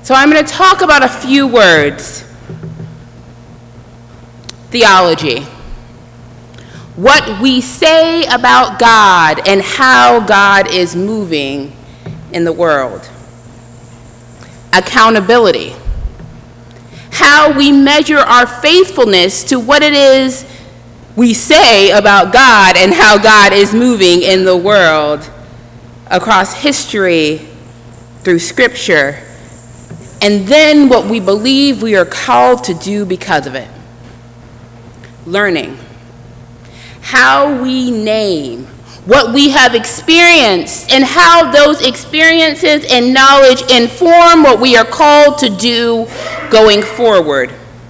So I'm going to talk about a few words. Theology. What we say about God and how God is moving in the world. Accountability. How we measure our faithfulness to what it is we say about God and how God is moving in the world across history, through Scripture, and then what we believe we are called to do because of it. Learning. How we name what we have experienced and how those experiences and knowledge inform what we are called to do going forward.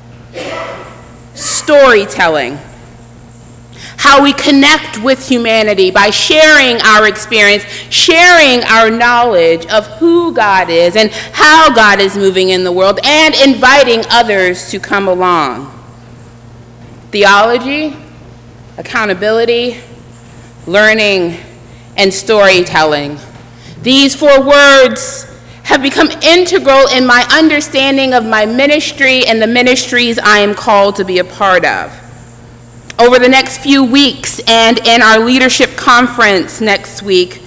Storytelling. How we connect with humanity by sharing our experience, sharing our knowledge of who God is and how God is moving in the world, and inviting others to come along. Theology, accountability, learning, and storytelling. These 4 words have become integral in my understanding of my ministry and the ministries I am called to be a part of. Over the next few weeks and in our leadership conference next week,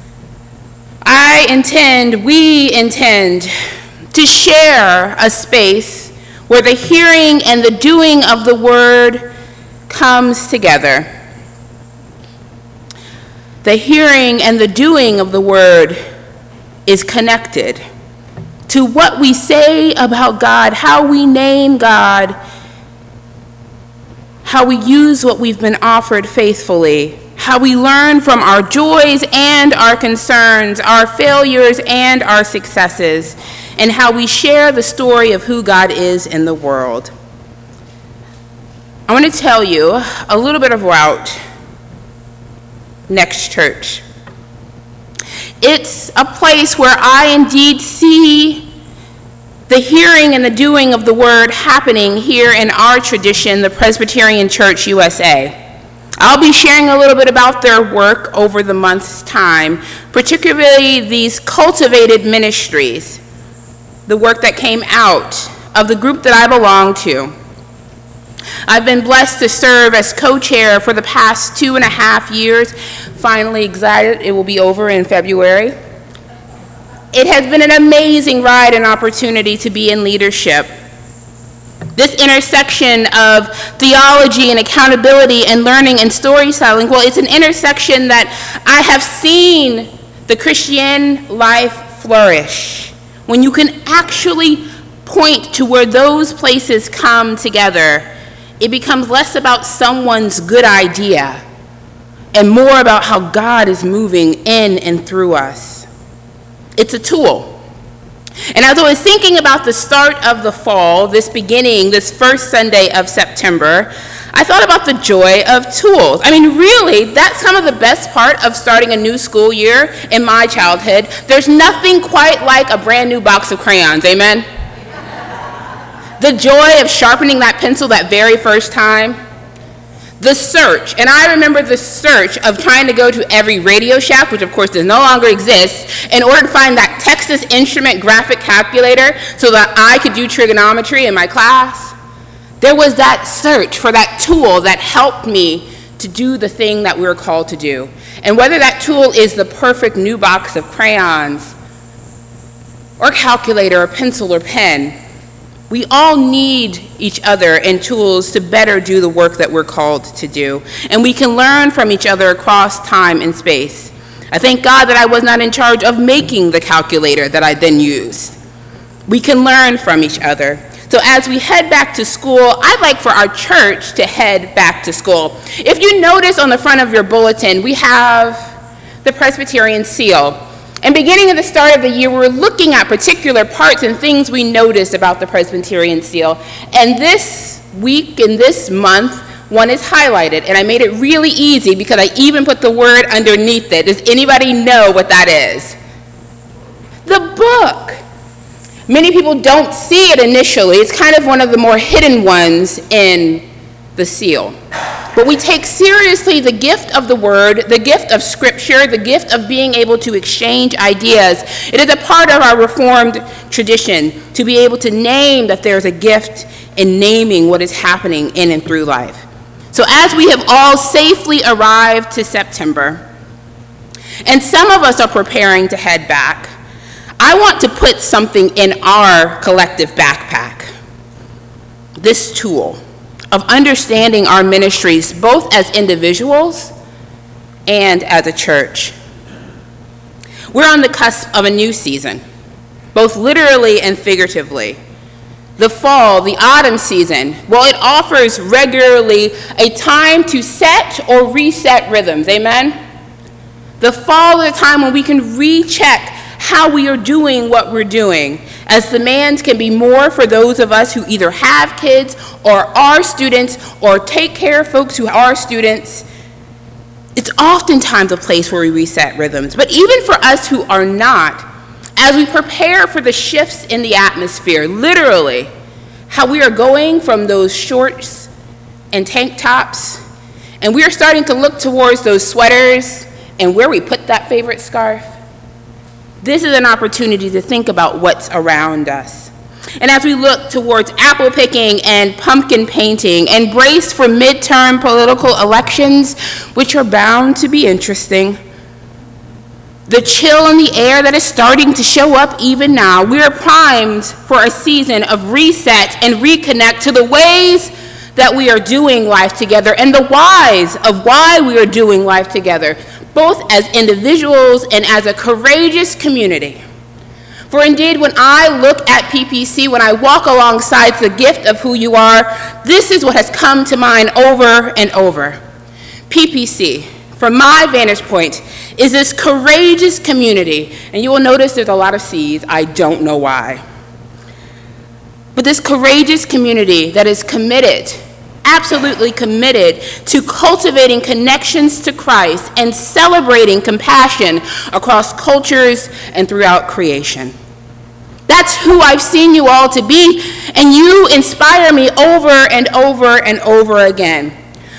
we intend to share a space where the hearing and the doing of the word comes together. The hearing and the doing of the word is connected to what we say about God, how we name God, how we use what we've been offered faithfully, how we learn from our joys and our concerns, our failures and our successes, and how we share the story of who God is in the world. I want to tell you a little bit about Next Church. It's a place where I indeed see the hearing and the doing of the word happening here in our tradition, the Presbyterian Church USA. I'll be sharing a little bit about their work over the month's time, particularly these cultivated ministries, the work that came out of the group that I belong to. I've been blessed to serve as co-chair for the past 2.5 years. Finally excited, it will be over in February. It has been an amazing ride and opportunity to be in leadership. This intersection of theology and accountability and learning and storytelling, well, it's an intersection that I have seen the Christian life flourish. When you can actually point to where those places come together, it becomes less about someone's good idea and more about how God is moving in and through us. It's a tool. And as I was thinking about the start of the fall, this first Sunday of September, I thought about the joy of tools. I mean, really, that's some of the best part of starting a new school year in my childhood. There's nothing quite like a brand new box of crayons, amen? The joy of sharpening that pencil that very first time. The search, and I remember the search of trying to go to every Radio Shack, which of course does no longer exist, in order to find that Texas Instrument graphic calculator so that I could do trigonometry in my class. There was that search for that tool that helped me to do the thing that we were called to do. And whether that tool is the perfect new box of crayons or calculator or pencil or pen, we all need each other and tools to better do the work that we're called to do. And we can learn from each other across time and space. I thank God that I was not in charge of making the calculator that I then used. We can learn from each other. So as we head back to school, I'd like for our church to head back to school. If you notice on the front of your bulletin, we have the Presbyterian seal. And beginning at the start of the year, we're looking at particular parts and things we noticed about the Presbyterian seal. And this week and this month, one is highlighted. And I made it really easy because I even put the word underneath it. Does anybody know what that is? The book. Many people don't see it initially. It's kind of one of the more hidden ones in the seal. but we take seriously the gift of the word, the gift of scripture, the gift of being able to exchange ideas. It is a part of our Reformed tradition to be able to name that there's a gift in naming what is happening in and through life. So as we have all safely arrived to September, and some of us are preparing to head back, I want to put something in our collective backpack. This tool of understanding our ministries, both as individuals and as a church. We're on the cusp of a new season, both literally and figuratively. The fall, the autumn season, well, it offers regularly a time to set or reset rhythms, amen? The fall is a time when we can recheck how we are doing what we're doing, as demands can be more for those of us who either have kids or are students or take care of folks who are students. It's oftentimes a place where we reset rhythms. But even for us who are not, as we prepare for the shifts in the atmosphere, literally, how we are going from those shorts and tank tops, and we are starting to look towards those sweaters and where we put that favorite scarf. This is an opportunity to think about what's around us. And as we look towards apple picking and pumpkin painting and brace for midterm political elections, which are bound to be interesting, the chill in the air that is starting to show up even now, we are primed for a season of reset and reconnect to the ways that we are doing life together and the whys of why we are doing life together, both as individuals and as a courageous community. For indeed, when I look at PPC, when I walk alongside the gift of who you are, this is what has come to mind over and over. PPC, from my vantage point, is this courageous community, and you will notice there's a lot of C's. I don't know why. But this courageous community that is committed, absolutely committed to cultivating connections to Christ and celebrating compassion across cultures and throughout creation. That's who I've seen you all to be, and you inspire me over and over and over again.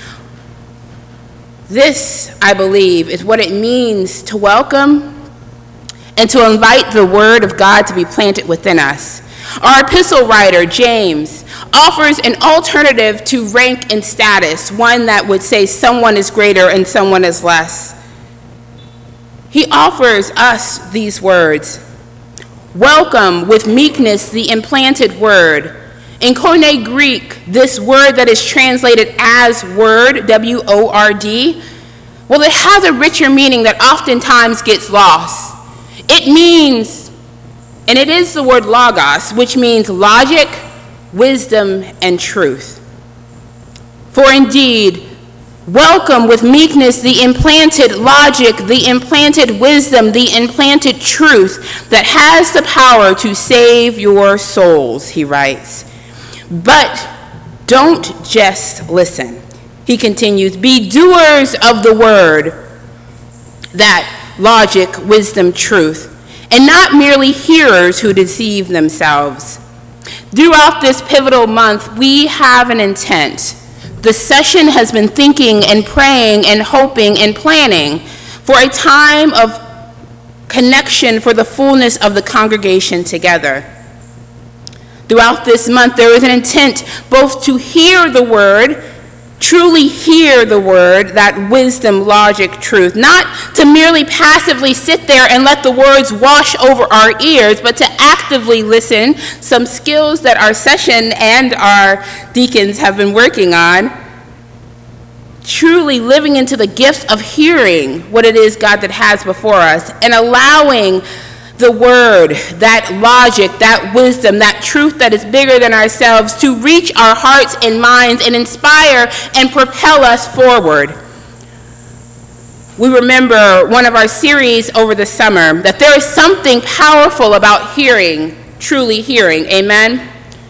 This, I believe, is what it means to welcome and to invite the Word of God to be planted within us. Our epistle writer, James, offers an alternative to rank and status, one that would say someone is greater and someone is less. He offers us these words: welcome with meekness the implanted word. In Koine Greek, this word that is translated as word, W-O-R-D, well, it has a richer meaning that oftentimes gets lost. It means, and it is the word logos, which means logic, wisdom, and truth. For indeed, welcome with meekness the implanted logic, the implanted wisdom, the implanted truth that has the power to save your souls, he writes. But don't just listen. He continues, be doers of the word, that logic, wisdom, truth, and not merely hearers who deceive themselves. Throughout this pivotal month, we have an intent. The session has been thinking and praying and hoping and planning for a time of connection for the fullness of the congregation together. Throughout this month, there is an intent both to hear the word, truly hear the word, that wisdom, logic, truth, not to merely passively sit there and let the words wash over our ears, but to actively listen, some skills that our session and our deacons have been working on, truly living into the gift of hearing what it is God that has before us, and allowing the word, that logic, that wisdom, that truth that is bigger than ourselves to reach our hearts and minds and inspire and propel us forward. We remember one of our series over the summer, that there is something powerful about hearing, truly hearing, amen?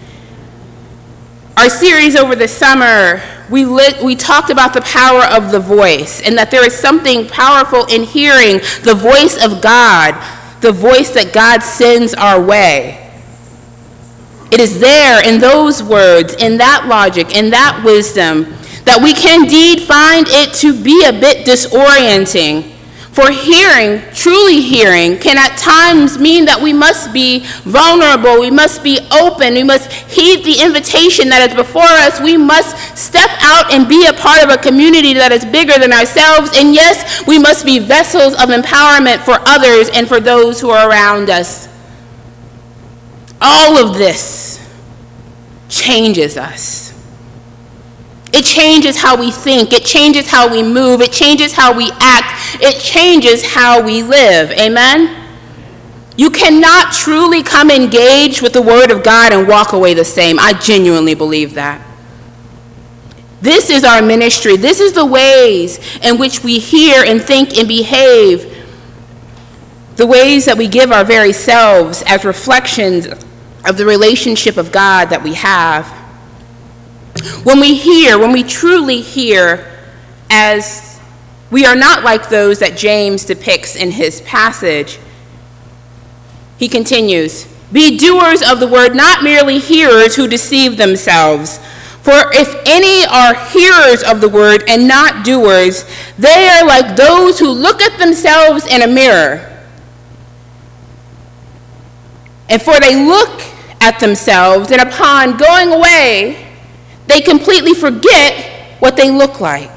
Our series over the summer, we talked about the power of the voice, and that there is something powerful in hearing the voice of God, the voice that God sends our way. It is there in those words, in that logic, in that wisdom, that we can indeed find it to be a bit disorienting. For hearing, truly hearing, can at times mean that we must be vulnerable, we must be open, we must heed the invitation that is before us, we must step out and be a part of a community that is bigger than ourselves, and yes, we must be vessels of empowerment for others and for those who are around us. All of this changes us. It changes how we think. It changes how we move. It changes how we act. It changes how we live. Amen? You cannot truly come engaged with the Word of God and walk away the same. I genuinely believe that. This is our ministry. This is the ways in which we hear and think and behave. The ways that we give our very selves as reflections of the relationship of God that we have. When we truly hear, as we are not like those that James depicts in his passage, he continues, "Be doers of the word, not merely hearers who deceive themselves. For if any are hearers of the word and not doers, they are like those who look at themselves in a mirror. And for they look at themselves, and upon going away, they completely forget what they look like."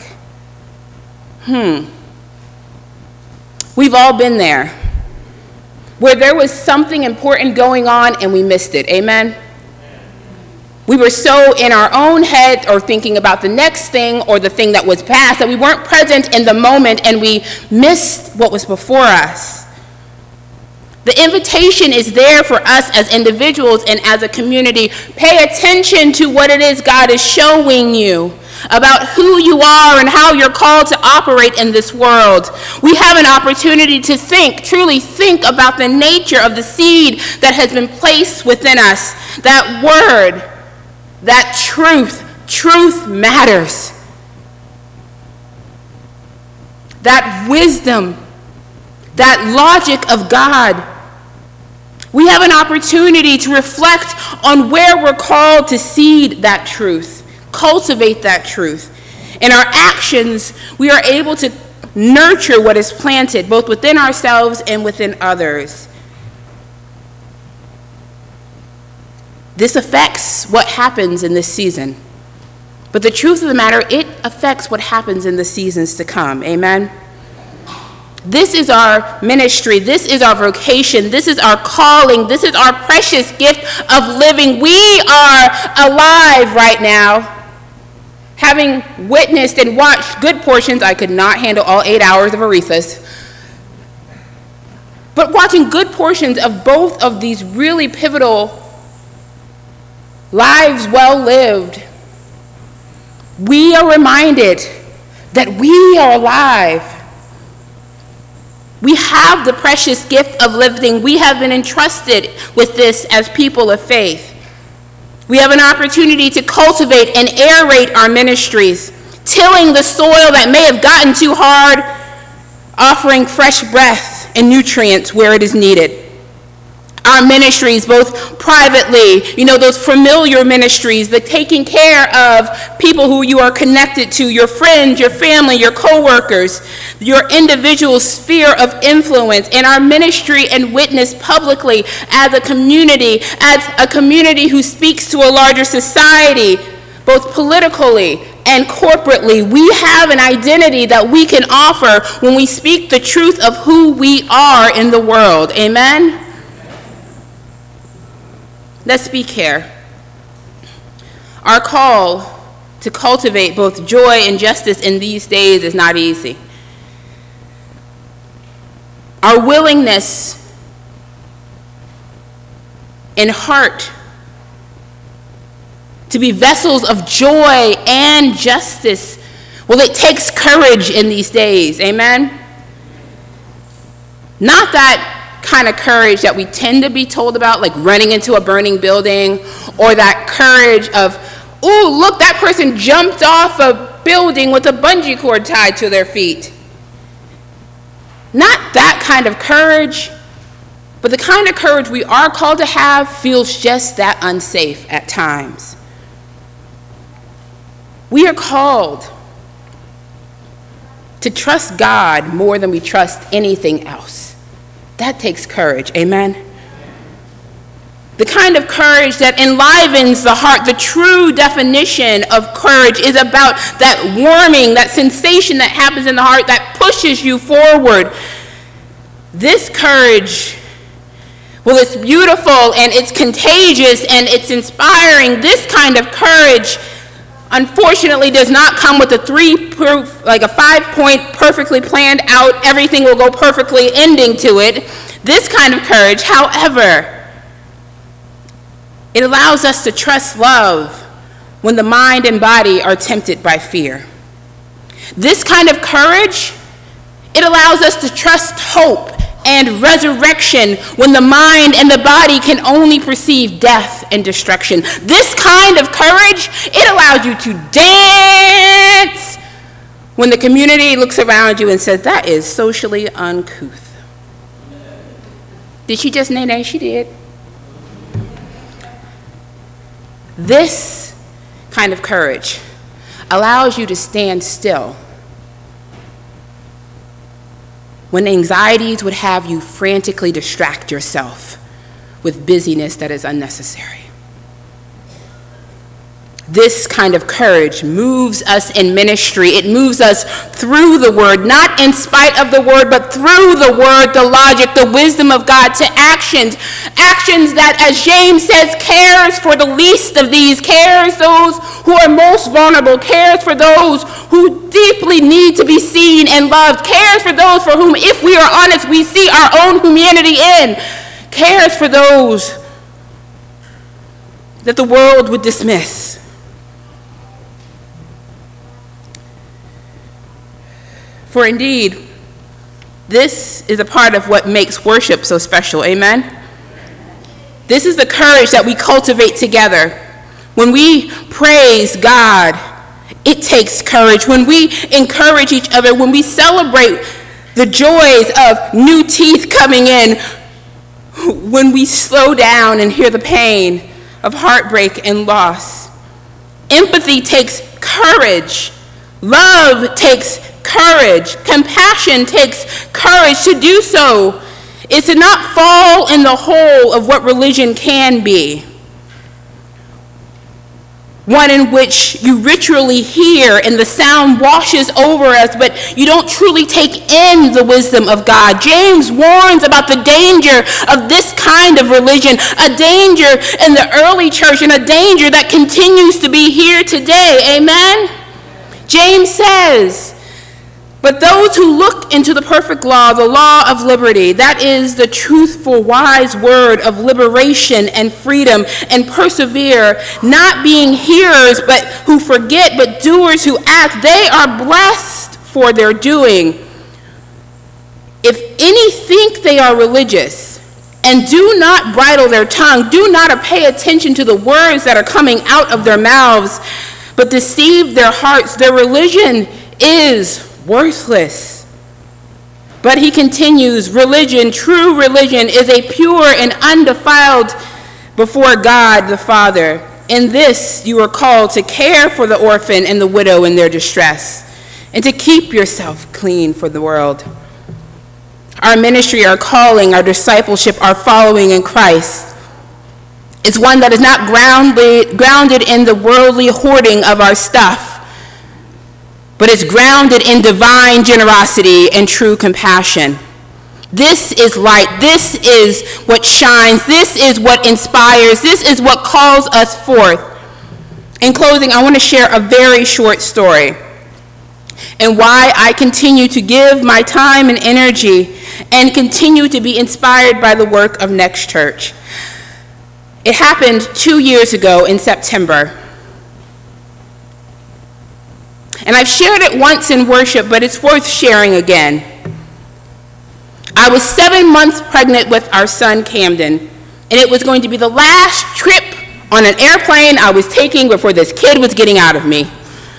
We've all been there, where there was something important going on and we missed it. Amen? We were so in our own head or thinking about the next thing or the thing that was past that we weren't present in the moment and we missed what was before us. The invitation is there for us as individuals and as a community. Pay attention to what it is God is showing you about who you are and how you're called to operate in this world. We have an opportunity to think, truly think about the nature of the seed that has been placed within us. That word, that truth matters. That wisdom, that logic of God. We have an opportunity to reflect on where we're called to seed that truth, cultivate that truth. In our actions, we are able to nurture what is planted, both within ourselves and within others. This affects what happens in this season. But the truth of the matter, it affects what happens in the seasons to come. Amen? This is our ministry. This is our vocation. This is our calling. This is our precious gift of living. We are alive right now, having witnessed and watched good portions. I could not handle all 8 hours of Aretha's. But watching good portions of both of these really pivotal lives well lived, we are reminded that we are alive. We have the precious gift of living. We have been entrusted with this as people of faith. We have an opportunity to cultivate and aerate our ministries, tilling the soil that may have gotten too hard, offering fresh breath and nutrients where it is needed. Our ministries, both privately, those familiar ministries, the taking care of people who you are connected to, your friends, your family, your coworkers, your individual sphere of influence, and our ministry and witness publicly as a community who speaks to a larger society, both politically and corporately. We have an identity that we can offer when we speak the truth of who we are in the world. Amen? Let's speak here. Our call to cultivate both joy and justice in these days is not easy. Our willingness and heart to be vessels of joy and justice, well, it takes courage in these days. Amen? Not that kind of courage that we tend to be told about, like running into a burning building, or that courage of, ooh, look, that person jumped off a building with a bungee cord tied to their feet. Not that kind of courage, but the kind of courage we are called to have feels just that unsafe at times. We are called to trust God more than we trust anything else. That takes courage, amen? The kind of courage that enlivens the heart. The true definition of courage is about that warming, that sensation that happens in the heart that pushes you forward. This courage, well, it's beautiful and it's contagious and it's inspiring. This kind of courage, unfortunately, does not come with a 5-point, perfectly planned out, everything will go perfectly ending to it. This kind of courage, however, it allows us to trust love when the mind and body are tempted by fear. This kind of courage, it allows us to trust hope and resurrection when the mind and the body can only perceive death and destruction. This kind of courage, it allows you to dance when the community looks around you and says, that is socially uncouth. Did she just nay-nay? She did. This kind of courage allows you to stand still when anxieties would have you frantically distract yourself with busyness that is unnecessary. This kind of courage moves us in ministry. It moves us through the word, not in spite of the word, but through the word, the logic, the wisdom of God to actions. Actions that, as James says, cares for the least of these, cares those who are most vulnerable, cares for those who deeply need to be seen and loved, cares for those for whom, if we are honest, we see our own humanity in, cares for those that the world would dismiss. For indeed, this is a part of what makes worship so special, amen? This is the courage that we cultivate together. When we praise God, it takes courage. When we encourage each other, when we celebrate the joys of new teeth coming in, when we slow down and hear the pain of heartbreak and loss. Empathy takes courage. Love takes courage. Compassion takes courage. To do so is to not fall in the hole of what religion can be. One in which you ritually hear and the sound washes over us, but you don't truly take in the wisdom of God. James warns about the danger of this kind of religion, a danger in the early church and a danger that continues to be here today. Amen? James says, but those who look into the perfect law, the law of liberty, that is the truthful, wise word of liberation and freedom, and persevere, not being hearers but who forget, but doers who act, they are blessed for their doing. If any think they are religious and do not bridle their tongue, do not pay attention to the words that are coming out of their mouths, but deceive their hearts, their religion is worthless. But he continues, religion, true religion, is a pure and undefiled before God the Father. In this you are called to care for the orphan and the widow in their distress, and to keep yourself clean for the world. Our ministry, our calling, our discipleship, our following in Christ is one that is not grounded in the worldly hoarding of our stuff, but is grounded in divine generosity and true compassion. This is light. This is what shines. This is what inspires. This is what calls us forth. In closing, I want to share a very short story and why I continue to give my time and energy and continue to be inspired by the work of Next Church. It happened 2 years ago in September. And I've shared it once in worship, but it's worth sharing again. I was 7 months pregnant with our son, Camden, and it was going to be the last trip on an airplane I was taking before this kid was getting out of me.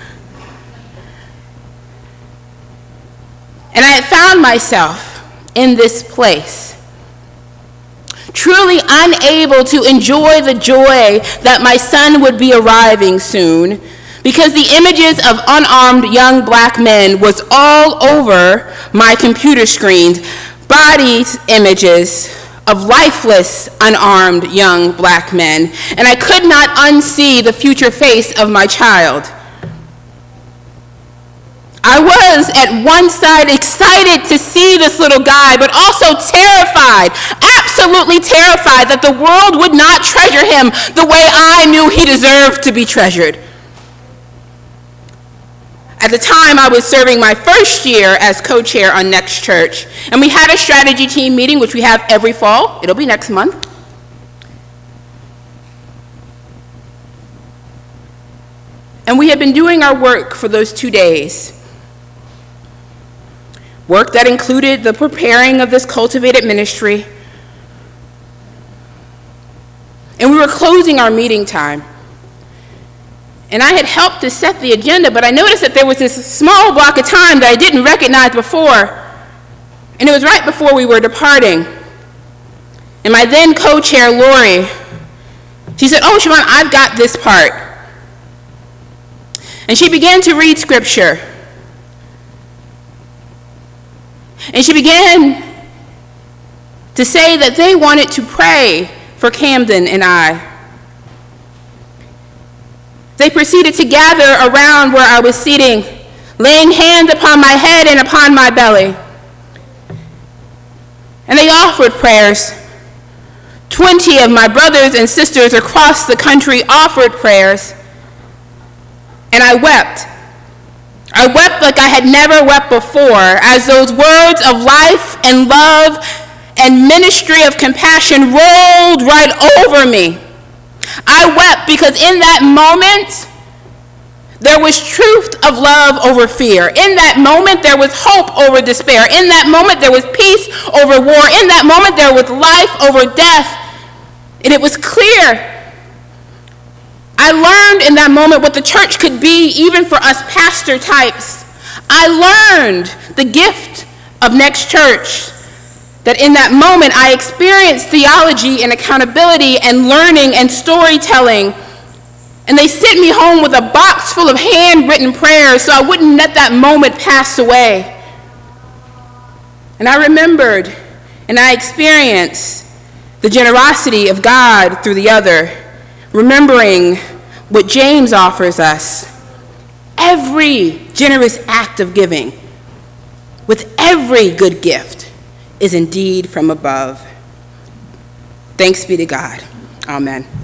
And I had found myself in this place, truly unable to enjoy the joy that my son would be arriving soon, because the images of unarmed young black men was all over my computer screens, bodies images of lifeless, unarmed young black men, and I could not unsee the future face of my child. I was at one side excited to see this little guy, but also terrified, absolutely terrified that the world would not treasure him the way I knew he deserved to be treasured. At the time, I was serving my first year as co-chair on Next Church, and we had a strategy team meeting, which we have every fall. It'll be next month. And we had been doing our work for those 2 days. Work that included the preparing of this cultivated ministry. And we were closing our meeting time. And I had helped to set the agenda, but I noticed that there was this small block of time that I didn't recognize before. And it was right before we were departing. And my then co-chair, Lori, she said, "Oh, Siobhan, I've got this part." And she began to read scripture. And she began to say that they wanted to pray for Camden and I. They proceeded to gather around where I was sitting, laying hands upon my head and upon my belly. And they offered prayers. 20 of my brothers and sisters across the country offered prayers. And I wept. I wept like I had never wept before, as those words of life and love and ministry of compassion rolled right over me. I wept because in that moment, there was truth of love over fear. In that moment, there was hope over despair. In that moment, there was peace over war. In that moment, there was life over death. And it was clear. I learned in that moment what the church could be, even for us pastor types. I learned the gift of Next Church, that in that moment I experienced theology and accountability and learning and storytelling. And they sent me home with a box full of handwritten prayers so I wouldn't let that moment pass away. And I remembered and I experienced the generosity of God through the other, remembering what James offers us. Every generous act of giving, with every good gift, is indeed from above. Thanks be to God. Amen.